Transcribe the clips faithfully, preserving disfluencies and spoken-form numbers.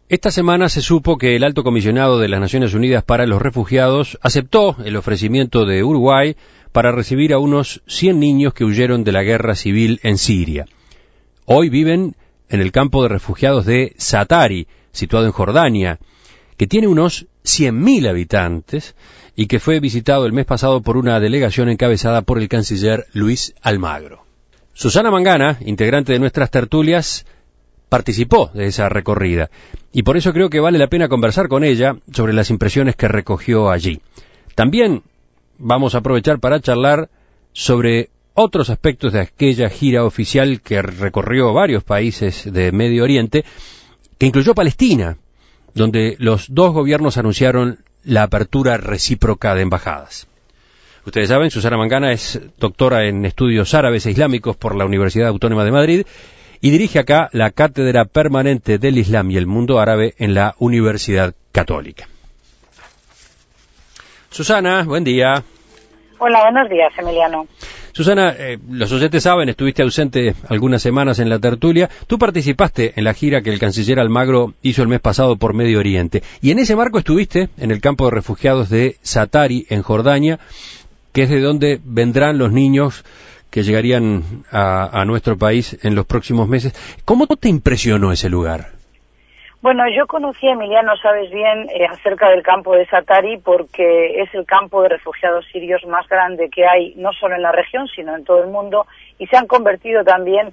Esta semana se supo que el Alto Comisionado de las Naciones Unidas para los Refugiados aceptó el ofrecimiento de Uruguay para recibir a unos cien niños que huyeron de la guerra civil en Siria. Hoy viven en el campo de refugiados de Zaatari, situado en Jordania, que tiene unos cien mil habitantes y que fue visitado el mes pasado por una delegación encabezada por el canciller Luis Almagro. Susana Mangana, integrante de nuestras tertulias, participó de esa recorrida, y por eso creo que vale la pena conversar con ella sobre las impresiones que recogió allí. También vamos a aprovechar para charlar sobre otros aspectos de aquella gira oficial que recorrió varios países de Medio Oriente, que incluyó Palestina, donde los dos gobiernos anunciaron la apertura recíproca de embajadas. Ustedes saben, Susana Mangana es doctora en estudios árabes e islámicos por la Universidad Autónoma de Madrid, y dirige acá la Cátedra Permanente del Islam y el Mundo Árabe en la Universidad Católica. Susana, buen día. Hola, buenos días, Emiliano. Susana, eh, los oyentes saben, estuviste ausente algunas semanas en la tertulia. Tú participaste en la gira que el canciller Almagro hizo el mes pasado por Medio Oriente. Y en ese marco estuviste en el campo de refugiados de Zaatari, en Jordania, que es de donde vendrán los niños que llegarían a, a nuestro país en los próximos meses. ¿Cómo te impresionó ese lugar? Bueno, yo conocí, Emiliano, sabes bien, eh, acerca del campo de Zaatari porque es el campo de refugiados sirios más grande que hay, no solo en la región, sino en todo el mundo, y se han convertido también,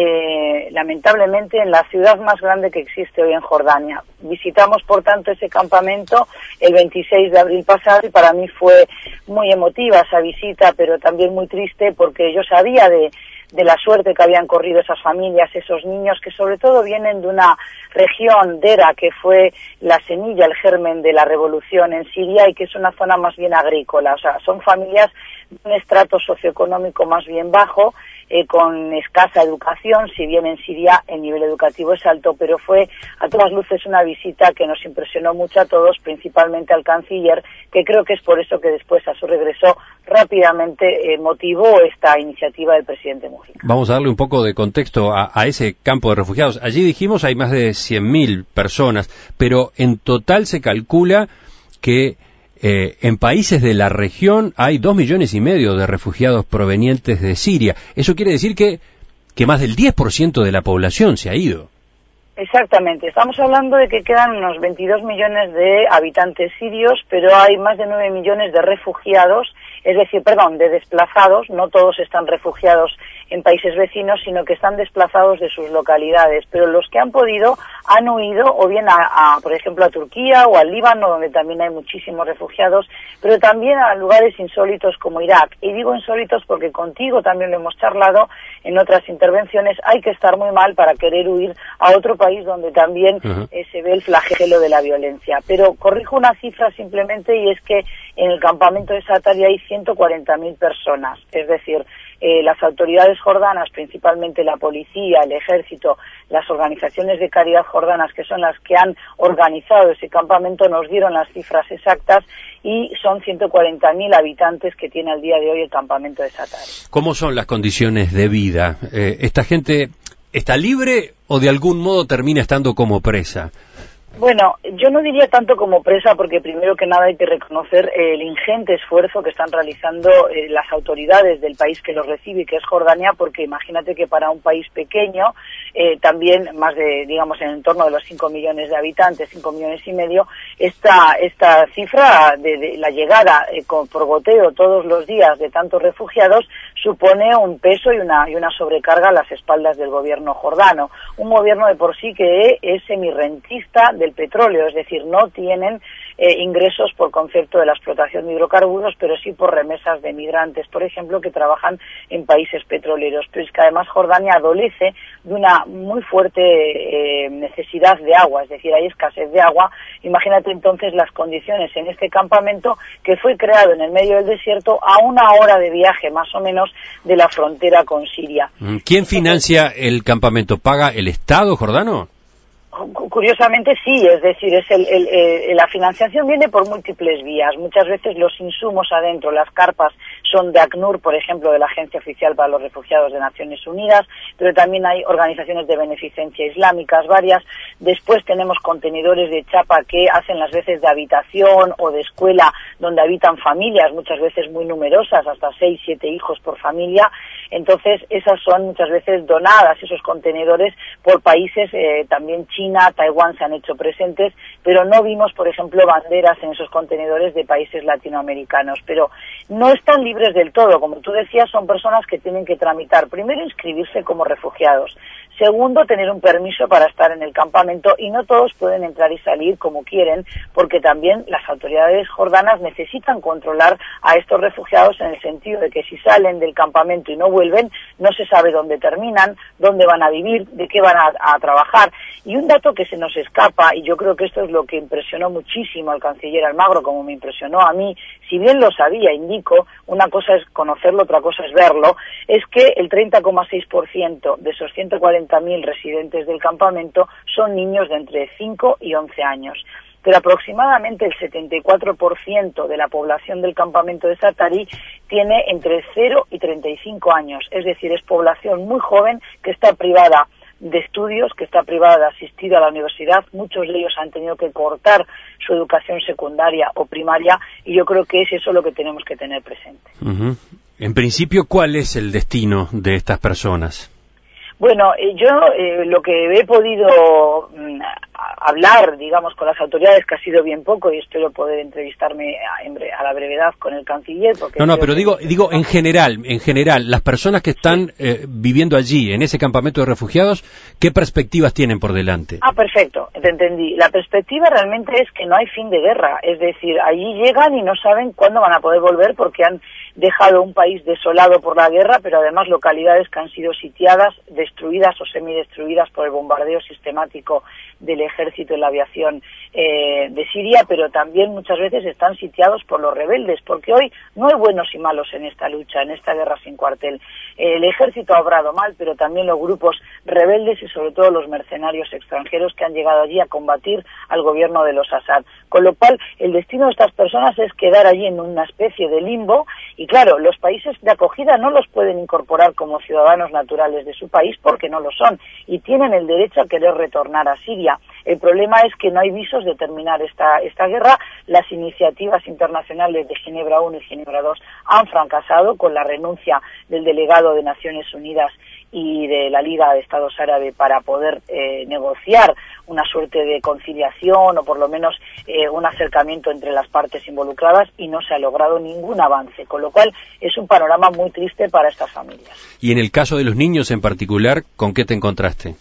eh, lamentablemente, en la ciudad más grande que existe hoy en Jordania. Visitamos, por tanto, ese campamento el veintiséis de abril pasado y para mí fue muy emotiva esa visita, pero también muy triste porque yo sabía de de la suerte que habían corrido esas familias, esos niños que sobre todo vienen de una región, Dera, que fue la semilla, el germen de la revolución en Siria y que es una zona más bien agrícola. O sea, son familias de un estrato socioeconómico más bien bajo, eh, con escasa educación, si bien en Siria el nivel educativo es alto, pero fue a todas luces una visita que nos impresionó mucho a todos, principalmente al canciller, que creo que es por eso que después a su regreso rápidamente eh, motivó esta iniciativa del presidente Mujica. Vamos a darle un poco de contexto a, a ese campo de refugiados. Allí dijimos hay más de cien mil personas, pero en total se calcula que eh, en países de la región hay dos millones y medio de refugiados provenientes de Siria. Eso quiere decir que, que más del diez por ciento de la población se ha ido. Exactamente, estamos hablando de que quedan unos veintidós millones de habitantes sirios, pero hay más de nueve millones de refugiados, es decir, perdón, de desplazados. No todos están refugiados en países vecinos, sino que están desplazados de sus localidades, pero los que han podido han huido o bien a, a por ejemplo, a Turquía o al Líbano, donde también hay muchísimos refugiados, pero también a lugares insólitos como Irak. Y digo insólitos porque contigo también lo hemos charlado en otras intervenciones, hay que estar muy mal para querer huir a otro país donde también uh-huh. eh, se ve el flagelo de la violencia. Pero corrijo una cifra simplemente, y es que en el campamento de Zaatari hay ciento cuarenta mil personas, es decir, Eh, las autoridades jordanas, principalmente la policía, el ejército, las organizaciones de caridad jordanas, que son las que han organizado ese campamento, nos dieron las cifras exactas y son ciento cuarenta mil habitantes que tiene al día de hoy el campamento de Zaatari. ¿Cómo son las condiciones de vida? Eh, ¿Esta gente está libre o de algún modo termina estando como presa? Bueno, yo no diría tanto como presa, porque primero que nada hay que reconocer eh, el ingente esfuerzo que están realizando eh, las autoridades del país que los recibe, que es Jordania, porque imagínate que para un país pequeño, eh, también más de, digamos, en el entorno de los cinco millones de habitantes, cinco millones y medio, esta esta cifra de, de la llegada eh, con, por goteo todos los días de tantos refugiados supone un peso y una y una sobrecarga a las espaldas del gobierno jordano, un gobierno de por sí que es semirrentista del petróleo, es decir, no tienen eh, ingresos por concepto de la explotación de hidrocarburos, pero sí por remesas de migrantes, por ejemplo, que trabajan en países petroleros. Pero es que además Jordania adolece de una muy fuerte eh, necesidad de agua, es decir, hay escasez de agua. Imagínate entonces las condiciones en este campamento que fue creado en el medio del desierto a una hora de viaje más o menos de la frontera con Siria. ¿Quién financia el campamento? ¿Paga el Estado jordano? Curiosamente sí, es decir, es el, el, el, la financiación viene por múltiples vías. Muchas veces los insumos adentro, las carpas, son de ACNUR, por ejemplo, de la Agencia Oficial para los Refugiados de Naciones Unidas, pero también hay organizaciones de beneficencia islámicas varias. Después tenemos contenedores de chapa que hacen las veces de habitación o de escuela, donde habitan familias, muchas veces muy numerosas, hasta seis, siete hijos por familia. Entonces, esas son muchas veces donadas, esos contenedores, por países, eh, también China, Taiwán se han hecho presentes, pero no vimos, por ejemplo, banderas en esos contenedores de países latinoamericanos. Pero no están libres del todo, como tú decías, son personas que tienen que tramitar, primero, inscribirse como refugiados, segundo, tener un permiso para estar en el campamento, y no todos pueden entrar y salir como quieren, porque también las autoridades jordanas necesitan controlar a estos refugiados, en el sentido de que si salen del campamento y no vuelven, no se sabe dónde terminan, dónde van a vivir, de qué van a, a trabajar. Y un dato que se nos escapa, y yo creo que esto es lo que impresionó muchísimo al canciller Almagro, como me impresionó a mí, si bien lo sabía, indico, una cosa es conocerlo, otra cosa es verlo, es que el treinta coma seis por ciento de esos ciento cuarenta mil residentes del campamento son niños de entre cinco y once años. Pero aproximadamente el setenta y cuatro por ciento de la población del campamento de Zaatari tiene entre cero y treinta y cinco años, es decir, es población muy joven que está privada de estudios, que está privada de asistir a la universidad. Muchos de ellos han tenido que cortar su educación secundaria o primaria, y yo creo que es eso lo que tenemos que tener presente. Uh-huh. En principio, ¿cuál es el destino de estas personas? Bueno, eh, yo eh, lo que he podido mm, hablar, digamos, con las autoridades, que ha sido bien poco, y espero poder entrevistarme a, a la brevedad con el canciller. Porque no, no, pero digo, digo en general, en general, las personas que están eh, viviendo allí, en ese campamento de refugiados, ¿qué perspectivas tienen por delante? Ah, perfecto, te entendí. La perspectiva realmente es que no hay fin de guerra, es decir, allí llegan y no saben cuándo van a poder volver, porque han dejado un país desolado por la guerra, pero además localidades que han sido sitiadas, destruidas o semidestruidas por el bombardeo sistemático del ejército y la aviación eh, de Siria, pero también muchas veces están sitiados por los rebeldes, porque hoy no hay buenos y malos en esta lucha, en esta guerra sin cuartel. Eh, el ejército ha obrado mal, pero también los grupos rebeldes y sobre todo los mercenarios extranjeros que han llegado allí a combatir al gobierno de los Assad. Con lo cual, el destino de estas personas es quedar allí en una especie de limbo, y claro, los países de acogida no los pueden incorporar como ciudadanos naturales de su país porque no lo son, y tienen el derecho a querer retornar a Siria. El problema es que no hay visos de terminar esta, esta guerra. Las iniciativas internacionales de Ginebra uno y Ginebra dos han fracasado, con la renuncia del delegado de Naciones Unidas y de la Liga de Estados Árabes para poder eh, negociar una suerte de conciliación o por lo menos eh, un acercamiento entre las partes involucradas, y no se ha logrado ningún avance, con lo cual es un panorama muy triste para estas familias. Y en el caso de los niños en particular, ¿con qué te encontraste?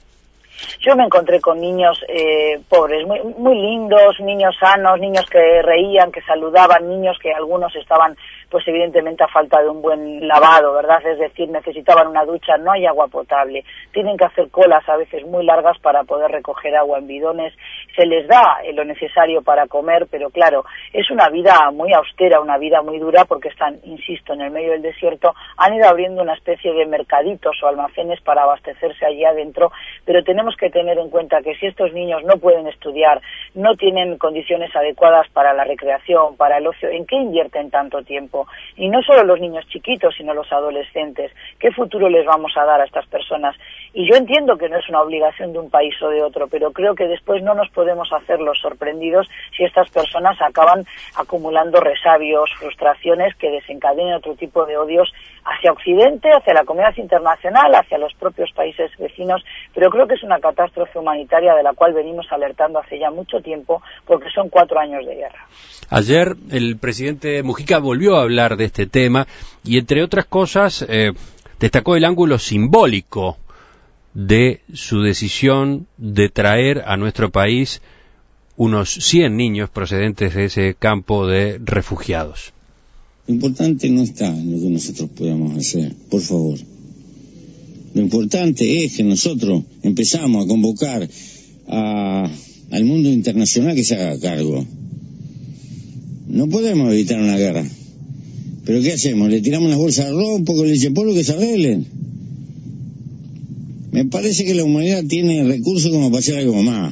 Yo me encontré con niños eh, pobres, muy, muy lindos, niños sanos, niños que reían, que saludaban, niños que algunos estaban, pues evidentemente a falta de un buen lavado, ¿verdad? Es decir, necesitaban una ducha, no hay agua potable, tienen que hacer colas a veces muy largas para poder recoger agua en bidones, se les da lo necesario para comer, pero claro, es una vida muy austera, una vida muy dura, porque están, insisto, en el medio del desierto. Han ido abriendo una especie de mercaditos o almacenes para abastecerse allí adentro, pero tenemos que tener en cuenta que si estos niños no pueden estudiar, no tienen condiciones adecuadas para la recreación, para el ocio, ¿en qué invierten tanto tiempo? Y no solo los niños chiquitos, sino los adolescentes. ¿Qué futuro les vamos a dar a estas personas? Y yo entiendo que no es una obligación de un país o de otro, pero creo que después no nos podemos hacer los sorprendidos si estas personas acaban acumulando resabios, frustraciones que desencadenen otro tipo de odios hacia Occidente, hacia la comunidad internacional, hacia los propios países vecinos. Pero creo que es una catástrofe humanitaria de la cual venimos alertando hace ya mucho tiempo, porque son cuatro años de guerra. Ayer el presidente Mujica volvió a hablar de este tema y, entre otras cosas, eh, destacó el ángulo simbólico de su decisión de traer a nuestro país unos cien niños procedentes de ese campo de refugiados. Lo importante no está en lo que nosotros podamos hacer, por favor. Lo importante es que nosotros empezamos a convocar a, al mundo internacional que se haga cargo. No podemos evitar una guerra. ¿Pero qué hacemos? ¿Le tiramos unas bolsas de arroz, un poco de leche en polvo que se arreglen? Me parece que la humanidad tiene recursos como para hacer algo más.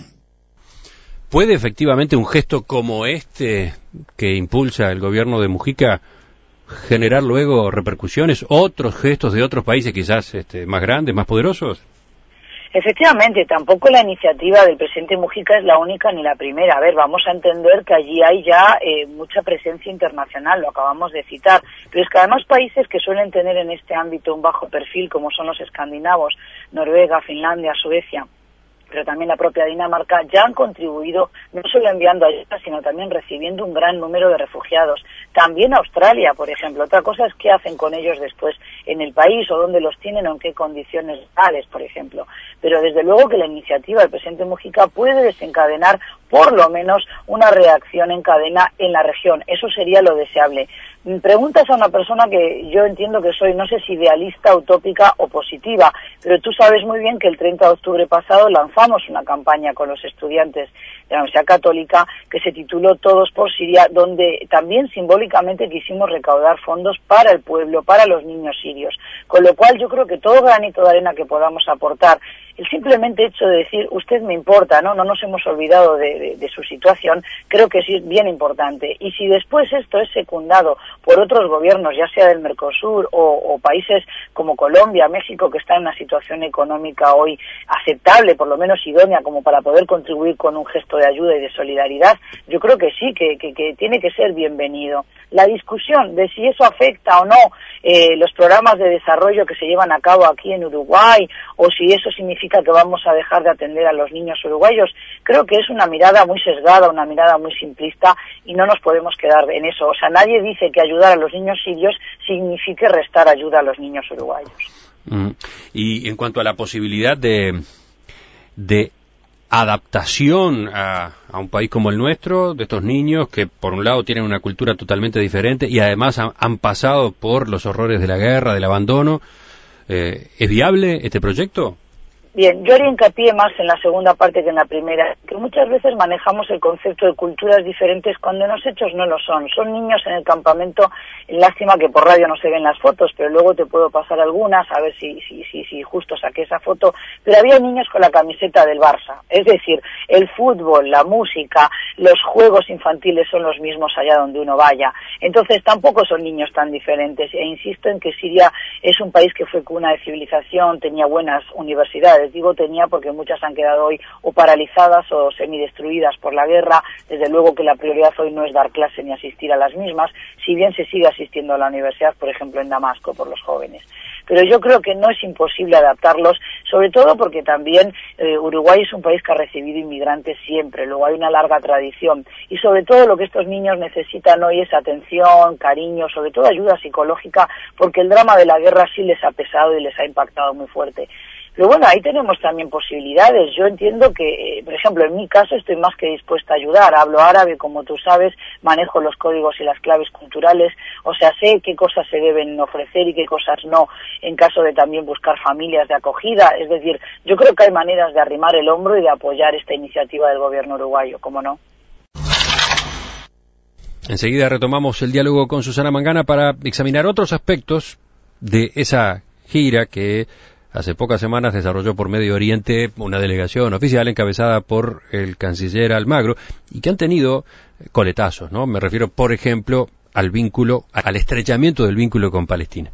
¿Puede efectivamente un gesto como este que impulsa el gobierno de Mujica generar luego repercusiones, otros gestos de otros países quizás este, más grandes, más poderosos? Efectivamente, tampoco la iniciativa del presidente Mujica es la única ni la primera. A ver, vamos a entender que allí hay ya eh, mucha presencia internacional, lo acabamos de citar, pero es que además países que suelen tener en este ámbito un bajo perfil, como son los escandinavos, Noruega, Finlandia, Suecia, pero también la propia Dinamarca, ya han contribuido no solo enviando ayuda, sino también recibiendo un gran número de refugiados. También Australia, por ejemplo. Otra cosa es qué hacen con ellos después en el país, o dónde los tienen, o en qué condiciones legales, por ejemplo. Pero desde luego que la iniciativa del presidente Mujica puede desencadenar, por lo menos, una reacción en cadena en la región. Eso sería lo deseable. Preguntas a una persona que yo entiendo que soy, no sé si idealista, utópica o positiva, pero tú sabes muy bien que el treinta de octubre pasado lanzamos una campaña con los estudiantes de la Universidad Católica que se tituló Todos por Siria, donde también simbólicamente quisimos recaudar fondos para el pueblo, para los niños sirios. Con lo cual yo creo que todo granito de arena que podamos aportar, el simplemente hecho de decir, usted me importa, ¿no? No nos hemos olvidado de, de, de su situación, creo que sí es bien importante. Y si después esto es secundado por otros gobiernos, ya sea del Mercosur o, o países como Colombia, México, que están en una situación económica hoy aceptable, por lo menos idónea, como para poder contribuir con un gesto de ayuda y de solidaridad, yo creo que sí, que, que, que tiene que ser bienvenido. La discusión de si eso afecta o no eh, los programas de desarrollo que se llevan a cabo aquí en Uruguay, o si eso significa que vamos a dejar de atender a los niños uruguayos, creo que es una mirada muy sesgada, una mirada muy simplista, y no nos podemos quedar en eso. O sea, nadie dice que ayudar a los niños sirios signifique restar ayuda a los niños uruguayos. Mm. Y en cuanto a la posibilidad de, de adaptación a, a un país como el nuestro, de estos niños que por un lado tienen una cultura totalmente diferente y además han, han pasado por los horrores de la guerra, del abandono, eh, ¿es viable este proyecto? Bien, yo haría hincapié más en la segunda parte que en la primera, que muchas veces manejamos el concepto de culturas diferentes cuando en los hechos no lo son. Son niños en el campamento, lástima que por radio no se ven las fotos, pero luego te puedo pasar algunas, a ver si, si, si, si justo saqué esa foto, pero había niños con la camiseta del Barça. Es decir, el fútbol, la música, los juegos infantiles son los mismos allá donde uno vaya. Entonces tampoco son niños tan diferentes, e insisto en que Siria es un país que fue cuna de civilización, tenía buenas universidades. Digo tenía porque muchas han quedado hoy o paralizadas o semidestruidas por la guerra. Desde luego que la prioridad hoy no es dar clase ni asistir a las mismas, si bien se sigue asistiendo a la universidad, por ejemplo en Damasco, por los jóvenes. Pero yo creo que no es imposible adaptarlos, sobre todo porque también eh, Uruguay es un país que ha recibido inmigrantes siempre, luego hay una larga tradición, y sobre todo lo que estos niños necesitan hoy es atención, cariño, sobre todo ayuda psicológica, porque el drama de la guerra sí les ha pesado y les ha impactado muy fuerte. Pero bueno, ahí tenemos también posibilidades. Yo entiendo que, eh, por ejemplo, en mi caso estoy más que dispuesta a ayudar. Hablo árabe, como tú sabes, manejo los códigos y las claves culturales, o sea, sé qué cosas se deben ofrecer y qué cosas no, en caso de también buscar familias de acogida. Es decir, yo creo que hay maneras de arrimar el hombro y de apoyar esta iniciativa del gobierno uruguayo, ¿cómo no? Enseguida retomamos el diálogo con Susana Mangana para examinar otros aspectos de esa gira que hace pocas semanas desarrolló por Medio Oriente una delegación oficial encabezada por el canciller Almagro y que han tenido coletazos, ¿no? Me refiero, por ejemplo, al vínculo, al estrechamiento del vínculo con Palestina.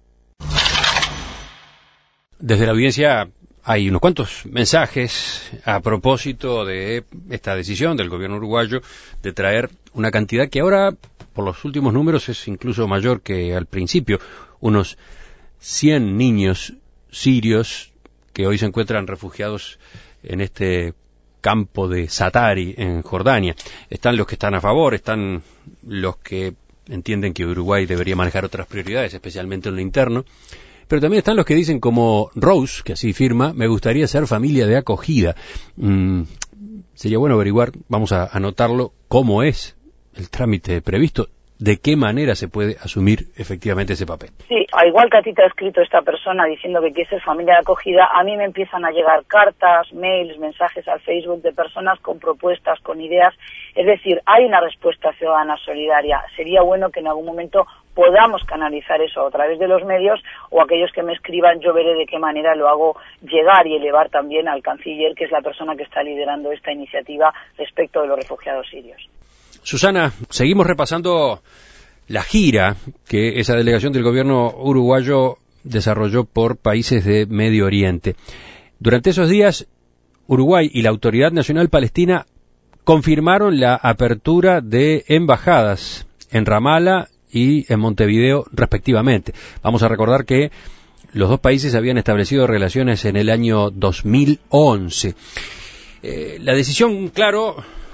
Desde la audiencia hay unos cuantos mensajes a propósito de esta decisión del gobierno uruguayo de traer una cantidad que ahora, por los últimos números, es incluso mayor que al principio, unos cien niños sirios que hoy se encuentran refugiados en este campo de Zatari en Jordania. Están los que están a favor, están los que entienden que Uruguay debería manejar otras prioridades, especialmente en lo interno, pero también están los que dicen, como Rose, que así firma, me gustaría ser familia de acogida. Mm, sería bueno averiguar, vamos a anotarlo, cómo es el trámite previsto. ¿De qué manera se puede asumir efectivamente ese papel? Sí, igual que a ti te ha escrito esta persona diciendo que quiere ser familia de acogida, a mí me empiezan a llegar cartas, mails, mensajes al Facebook de personas con propuestas, con ideas. Es decir, hay una respuesta ciudadana solidaria. Sería bueno que en algún momento podamos canalizar eso a través de los medios, o aquellos que me escriban, yo veré de qué manera lo hago llegar y elevar también al canciller, que es la persona que está liderando esta iniciativa respecto de los refugiados sirios. Susana, seguimos repasando la gira que esa delegación del gobierno uruguayo desarrolló por países de Medio Oriente. Durante esos días, Uruguay y la Autoridad Nacional Palestina confirmaron la apertura de embajadas en Ramala y en Montevideo, respectivamente. Vamos a recordar que los dos países habían establecido relaciones en el año dos mil once. Eh, la decisión, claro,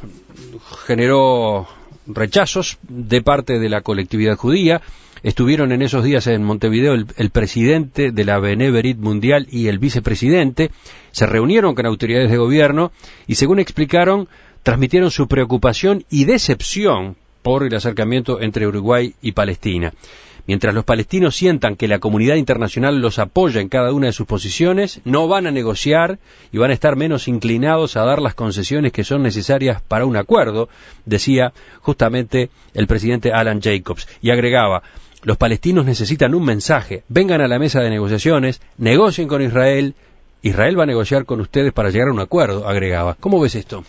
generó rechazos de parte de la colectividad judía. Estuvieron en esos días en Montevideo el, el presidente de la Beneverit Mundial y el vicepresidente. Se reunieron con autoridades de gobierno y, según explicaron, transmitieron su preocupación y decepción por el acercamiento entre Uruguay y Palestina. Mientras los palestinos sientan que la comunidad internacional los apoya en cada una de sus posiciones, no van a negociar y van a estar menos inclinados a dar las concesiones que son necesarias para un acuerdo, decía justamente el presidente Alan Jacobs. Y agregaba, los palestinos necesitan un mensaje, vengan a la mesa de negociaciones, negocien con Israel, Israel va a negociar con ustedes para llegar a un acuerdo, agregaba. ¿Cómo ves esto?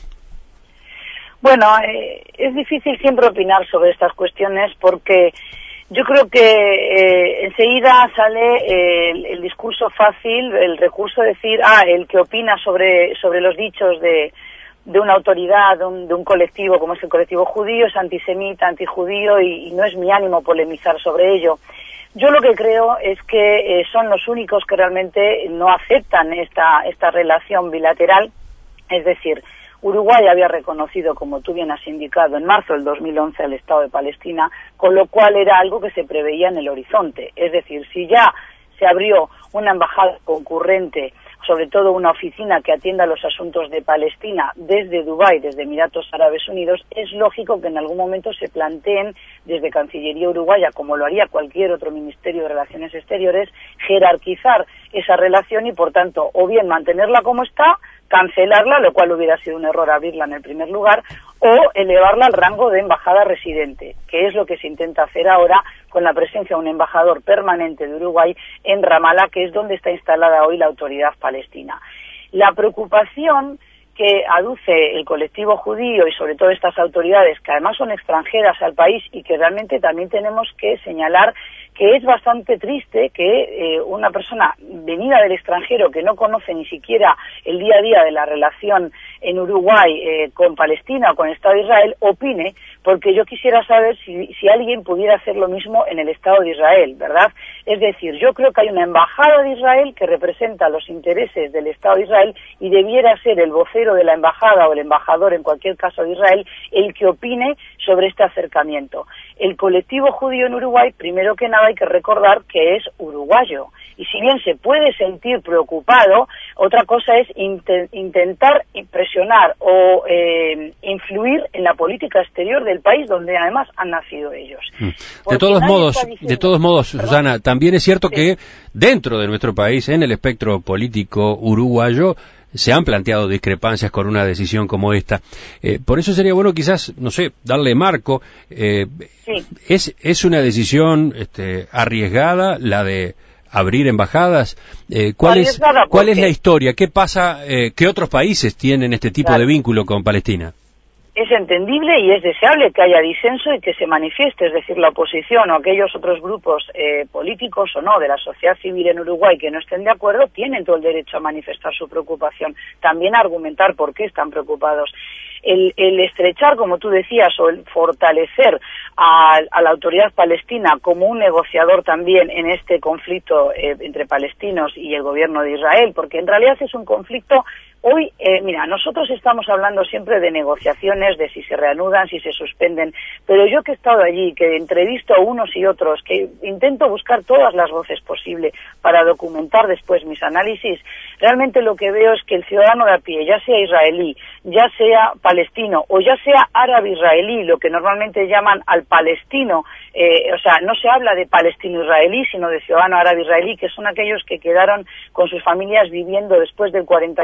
Bueno, eh, es difícil siempre opinar sobre estas cuestiones porque yo creo que eh, enseguida sale eh, el, el discurso fácil, el recurso de decir, ah, el que opina sobre sobre los dichos de, de una autoridad, de un, de un colectivo como es el colectivo judío, es antisemita, antijudío y, y no es mi ánimo polemizar sobre ello. Yo lo que creo es que eh, son los únicos que realmente no aceptan esta, esta relación bilateral, es decir, Uruguay había reconocido, como tú bien has indicado, en marzo del dos mil once al Estado de Palestina, con lo cual era algo que se preveía en el horizonte. Es decir, si ya se abrió una embajada concurrente, sobre todo una oficina que atienda los asuntos de Palestina desde Dubái, desde Emiratos Árabes Unidos, es lógico que en algún momento se planteen desde Cancillería Uruguaya, como lo haría cualquier otro Ministerio de Relaciones Exteriores, jerarquizar esa relación y, por tanto, o bien mantenerla como está, cancelarla, lo cual hubiera sido un error abrirla en el primer lugar, o elevarla al rango de embajada residente, que es lo que se intenta hacer ahora con la presencia de un embajador permanente de Uruguay en Ramala, que es donde está instalada hoy la autoridad palestina. La preocupación que aduce el colectivo judío y sobre todo estas autoridades, que además son extranjeras al país y que realmente también tenemos que señalar que es bastante triste que eh, una persona venida del extranjero que no conoce ni siquiera el día a día de la relación en Uruguay eh, con Palestina o con el Estado de Israel opine, porque yo quisiera saber si, si alguien pudiera hacer lo mismo en el Estado de Israel, ¿verdad? Es decir, yo creo que hay una embajada de Israel que representa los intereses del Estado de Israel y debiera ser el vocero de la embajada o el embajador, en cualquier caso de Israel, el que opine sobre este acercamiento. El colectivo judío en Uruguay, primero que nada, hay que recordar que es uruguayo. Y si bien se puede sentir preocupado, otra cosa es int- intentar presionar o eh, influir en la política exterior del país donde además han nacido ellos. De todos modos, diciendo, de todos modos, ¿perdón? Susana, también es cierto sí. que dentro de nuestro país, en el espectro político uruguayo, se han planteado discrepancias con una decisión como esta. Eh, por eso sería bueno quizás, no sé, darle marco. Eh, sí. ¿es, ¿Es una decisión este, arriesgada la de abrir embajadas? Eh, ¿Cuál, es, ¿Cuál es la historia? ¿Qué pasa? Eh, ¿Qué otros países tienen este tipo claro. de vínculo con Palestina? Es entendible y es deseable que haya disenso y que se manifieste, es decir, la oposición o aquellos otros grupos eh, políticos o no de la sociedad civil en Uruguay que no estén de acuerdo, tienen todo el derecho a manifestar su preocupación, también a argumentar por qué están preocupados. El, el estrechar, como tú decías, o el fortalecer a, a la autoridad palestina como un negociador también en este conflicto eh, entre palestinos y el gobierno de Israel, porque en realidad es un conflicto. Hoy, eh, mira, nosotros estamos hablando siempre de negociaciones, de si se reanudan, si se suspenden, pero yo que he estado allí, que entrevisto a unos y otros, que intento buscar todas las voces posibles para documentar después mis análisis, realmente lo que veo es que el ciudadano de a pie, ya sea israelí, ya sea palestino o ya sea árabe-israelí, lo que normalmente llaman al palestino, eh, o sea, no se habla de palestino-israelí, sino de ciudadano árabe-israelí, que son aquellos que quedaron con sus familias viviendo después del cuarenta y ocho, cuando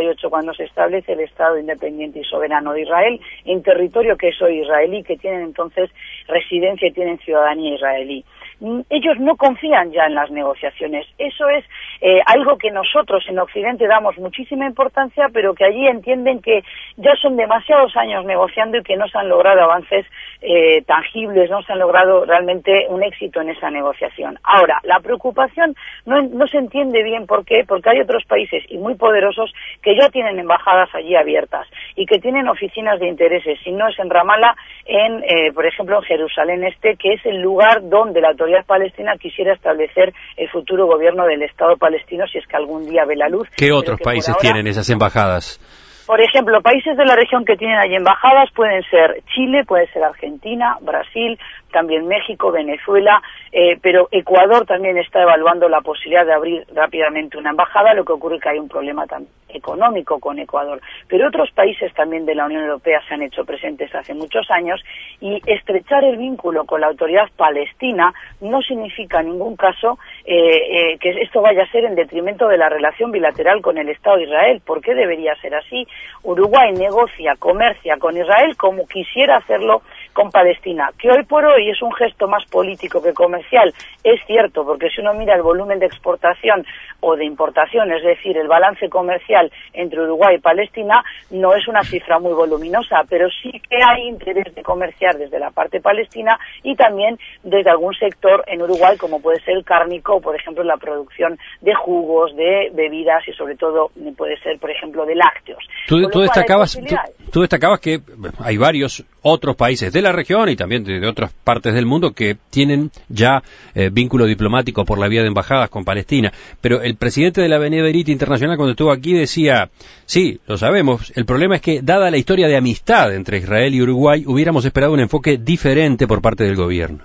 cuando se establece el Estado independiente y soberano de Israel en territorio que es hoy israelí, que tienen entonces residencia y tienen ciudadanía israelí. Ellos no confían ya en las negociaciones. Eso es eh, algo que nosotros en Occidente damos muchísima importancia, pero que allí entienden que ya son demasiados años negociando y que no se han logrado avances eh, tangibles, no se han logrado realmente un éxito en esa negociación. Ahora, la preocupación no, no se entiende bien por qué, porque hay otros países y muy poderosos que ya tienen embajadas allí abiertas y que tienen oficinas de intereses, si no es en Ramallah, en, eh, por ejemplo, en Jerusalén Este, que es el lugar donde la autoridad palestina quisiera establecer el futuro gobierno del Estado palestino si es que algún día ve la luz. ¿Qué otros países ahora tienen esas embajadas? Por ejemplo, países de la región que tienen allí embajadas pueden ser Chile, puede ser Argentina, Brasil, también México, Venezuela, eh, pero Ecuador también está evaluando la posibilidad de abrir rápidamente una embajada, lo que ocurre es que hay un problema también económico con Ecuador. Pero otros países también de la Unión Europea se han hecho presentes hace muchos años y estrechar el vínculo con la autoridad palestina no significa en ningún caso eh, eh, que esto vaya a ser en detrimento de la relación bilateral con el Estado de Israel. ¿Por qué debería ser así? Uruguay negocia, comercia con Israel como quisiera hacerlo con Palestina, que hoy por hoy es un gesto más político que comercial, es cierto, porque si uno mira el volumen de exportación o de importación, es decir, el balance comercial entre Uruguay y Palestina, no es una cifra muy voluminosa, pero sí que hay interés de comerciar desde la parte palestina y también desde algún sector en Uruguay, como puede ser el cárnico, o por ejemplo la producción de jugos, de bebidas y sobre todo puede ser, por ejemplo, de lácteos. Tú, tú, destacabas, tú, tú destacabas que hay varios otros países de la región y también de, de otras partes del mundo que tienen ya eh, vínculo diplomático por la vía de embajadas con Palestina, pero el presidente de la Benedetti Internacional cuando estuvo aquí decía, sí, lo sabemos, el problema es que dada la historia de amistad entre Israel y Uruguay, hubiéramos esperado un enfoque diferente por parte del gobierno.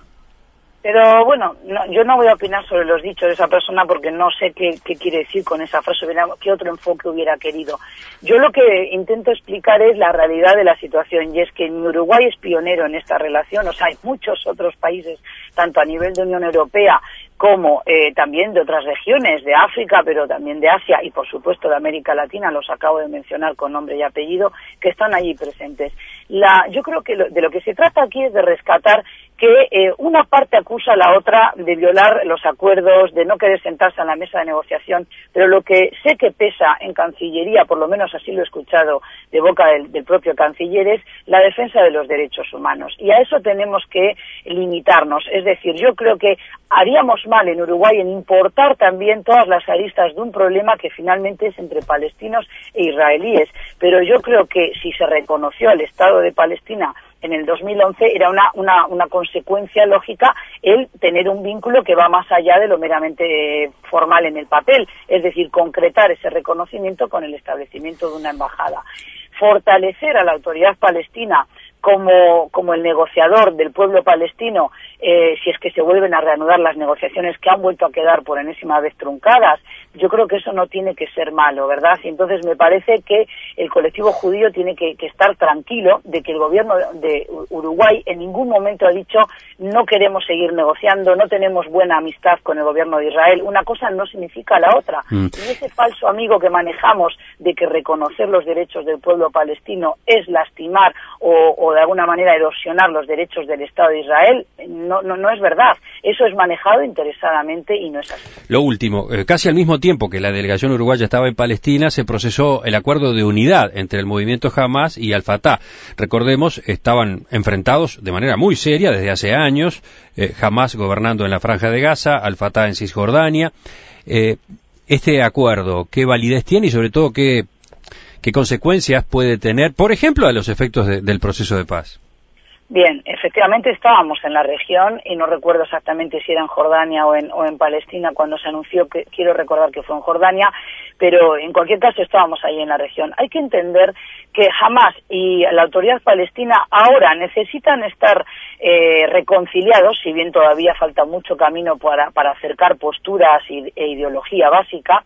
Pero bueno, no, yo no voy a opinar sobre los dichos de esa persona porque no sé qué, qué quiere decir con esa frase, qué otro enfoque hubiera querido. Yo lo que intento explicar es la realidad de la situación y es que Uruguay es pionero en esta relación, o sea, hay muchos otros países, tanto a nivel de Unión Europea como eh, también de otras regiones, de África, pero también de Asia y por supuesto de América Latina, los acabo de mencionar con nombre y apellido, que están allí presentes. La, yo creo que lo, de lo que se trata aquí es de rescatar que eh, una parte acusa a la otra de violar los acuerdos, de no querer sentarse a la mesa de negociación, pero lo que sé que pesa en Cancillería, por lo menos así lo he escuchado de boca del, del propio canciller, es la defensa de los derechos humanos. Y a eso tenemos que limitarnos. Es decir, yo creo que haríamos mal en Uruguay en importar también todas las aristas de un problema que finalmente es entre palestinos e israelíes. Pero yo creo que si se reconoció al Estado de Palestina en el dos mil once era una, una, una consecuencia lógica el tener un vínculo que va más allá de lo meramente formal en el papel, es decir, concretar ese reconocimiento con el establecimiento de una embajada. Fortalecer a la autoridad palestina como, como el negociador del pueblo palestino, eh, si es que se vuelven a reanudar las negociaciones que han vuelto a quedar por enésima vez truncadas, yo creo que eso no tiene que ser malo, ¿verdad? Y entonces me parece que el colectivo judío tiene que, que estar tranquilo de que el gobierno de Uruguay en ningún momento ha dicho no queremos seguir negociando, no tenemos buena amistad con el gobierno de Israel. Una cosa no significa la otra. Mm. Y ese falso amigo que manejamos de que reconocer los derechos del pueblo palestino es lastimar o, o de alguna manera erosionar los derechos del Estado de Israel, no, no, no es verdad. Eso es manejado interesadamente y no es así. Lo último, eh, casi al mismo tiempo que la delegación uruguaya estaba en Palestina, se procesó el acuerdo de unidad entre el movimiento Hamas y Al-Fatah. Recordemos, estaban enfrentados de manera muy seria desde hace años, eh, Hamas gobernando en la Franja de Gaza, Al-Fatah en Cisjordania. Eh, este acuerdo, ¿qué validez tiene y sobre todo qué, qué consecuencias puede tener, por ejemplo, a los efectos de, del proceso de paz? Bien, efectivamente estábamos en la región y no recuerdo exactamente si era en Jordania o en, o en Palestina cuando se anunció, que quiero recordar que fue en Jordania, pero en cualquier caso estábamos ahí en la región. Hay que entender que Hamas y la autoridad palestina ahora necesitan estar eh, reconciliados, si bien todavía falta mucho camino para, para acercar posturas y, e ideología básica.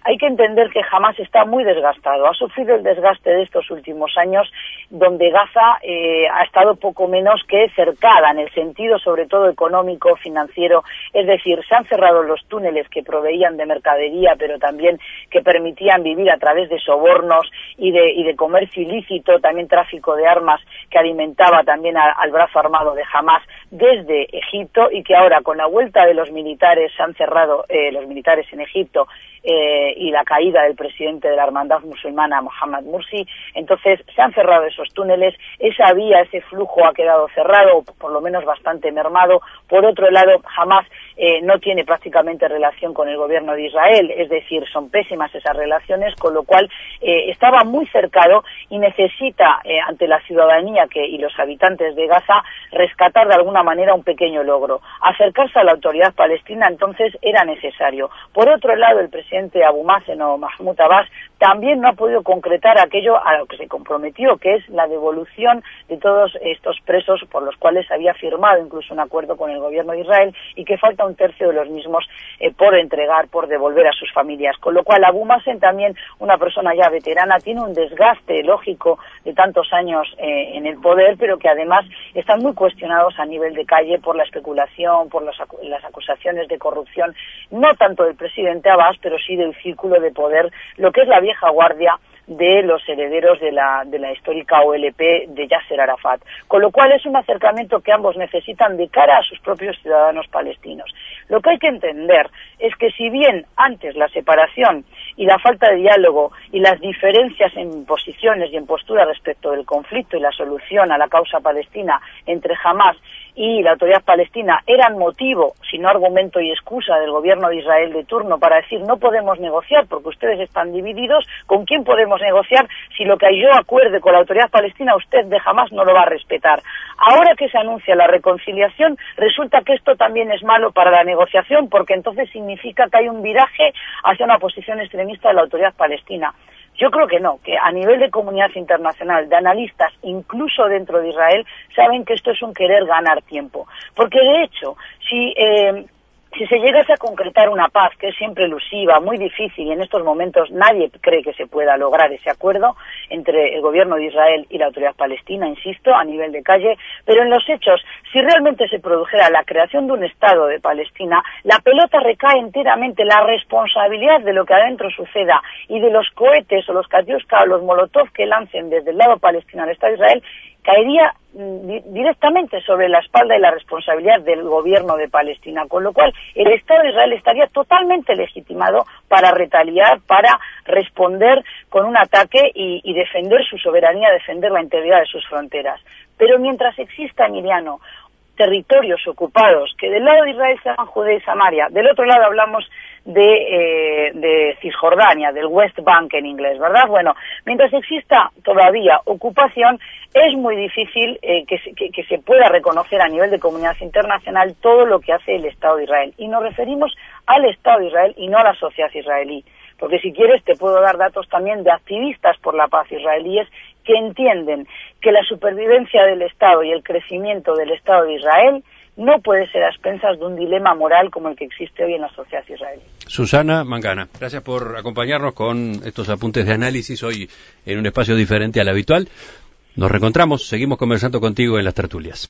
Hay que entender que Hamás está muy desgastado, ha sufrido el desgaste de estos últimos años, donde Gaza eh, ha estado poco menos que cercada, en el sentido sobre todo económico, financiero, es decir, se han cerrado los túneles que proveían de mercadería, pero también que permitían vivir a través de sobornos y de, y de comercio ilícito, también tráfico de armas que alimentaba también a, al brazo armado de Hamás desde Egipto, y que ahora con la vuelta de los militares se han cerrado eh, los militares en Egipto eh, y la caída del presidente de la hermandad musulmana, Mohamed Morsi, entonces se han cerrado esos túneles, esa vía, ese flujo ha quedado cerrado, o por lo menos bastante mermado. Por otro lado, Hamás eh, no tiene prácticamente relación con el gobierno de Israel, es decir, son pésimas esas relaciones, con lo cual eh, estaba muy cercado y necesita eh, ante la ciudadanía que, y los habitantes de Gaza rescatar de alguna manera un pequeño logro. Acercarse a la autoridad palestina entonces era necesario. Por otro lado, el presidente Abu Mazen o Mahmoud Abbas también no ha podido concretar aquello a lo que se comprometió, que es la devolución de todos estos presos por los cuales había firmado incluso un acuerdo con el gobierno de Israel, y que falta un tercio de los mismos eh, por entregar, por devolver a sus familias. Con lo cual, Abu Mazen, también una persona ya veterana, tiene un desgaste lógico de tantos años eh, en el poder, pero que además están muy cuestionados a nivel de calle por la especulación, por los, las acusaciones de corrupción, no tanto del presidente Abbas, pero sí del círculo de poder, lo que es la vieja guardia de los herederos de la, de la histórica O L P de Yasser Arafat. Con lo cual es un acercamiento que ambos necesitan de cara a sus propios ciudadanos palestinos. Lo que hay que entender es que si bien antes la separación y la falta de diálogo y las diferencias en posiciones y en postura respecto del conflicto y la solución a la causa palestina entre Hamás y la autoridad palestina eran motivo, si no argumento y excusa del gobierno de Israel de turno para decir no podemos negociar porque ustedes están divididos, ¿con quién podemos negociar si lo que yo acuerde con la autoridad palestina usted de Hamás no lo va a respetar? Ahora que se anuncia la reconciliación, resulta que esto también es malo para la negociación, porque entonces significa que hay un viraje hacia una posición extremista de la autoridad palestina. Yo creo que no, que a nivel de comunidad internacional, de analistas, incluso dentro de Israel, saben que esto es un querer ganar tiempo. Porque de hecho, si... Eh, Si se llegase a concretar una paz, que es siempre elusiva, muy difícil, y en estos momentos nadie cree que se pueda lograr ese acuerdo entre el gobierno de Israel y la autoridad palestina, insisto, a nivel de calle, pero en los hechos, si realmente se produjera la creación de un Estado de Palestina, la pelota recae enteramente, la responsabilidad de lo que adentro suceda y de los cohetes o los katyushka o los molotov que lancen desde el lado palestino al Estado de Israel, caería directamente sobre la espalda y la responsabilidad del gobierno de Palestina, con lo cual el Estado de Israel estaría totalmente legitimado para retaliar, para responder con un ataque y, y defender su soberanía, defender la integridad de sus fronteras. Pero mientras exista, Emiliano, territorios ocupados, que del lado de Israel se llaman Judea y Samaria, del otro lado hablamos de, eh, de Cisjordania, del West Bank en inglés, ¿verdad? Bueno, mientras exista todavía ocupación, es muy difícil eh, que, se, que, que se pueda reconocer a nivel de comunidad internacional todo lo que hace el Estado de Israel. Y nos referimos al Estado de Israel y no a la sociedad israelí. Porque si quieres te puedo dar datos también de activistas por la paz israelíes que entienden que la supervivencia del Estado y el crecimiento del Estado de Israel no puede ser a expensas de un dilema moral como el que existe hoy en la sociedad israelí. Susana Mangana, gracias por acompañarnos con estos apuntes de análisis hoy en un espacio diferente al habitual. Nos reencontramos, seguimos conversando contigo en las tertulias.